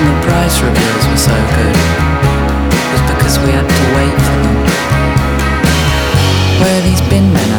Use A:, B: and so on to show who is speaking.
A: reason the price reveals were so good was because we had to wait for them. Where these bin men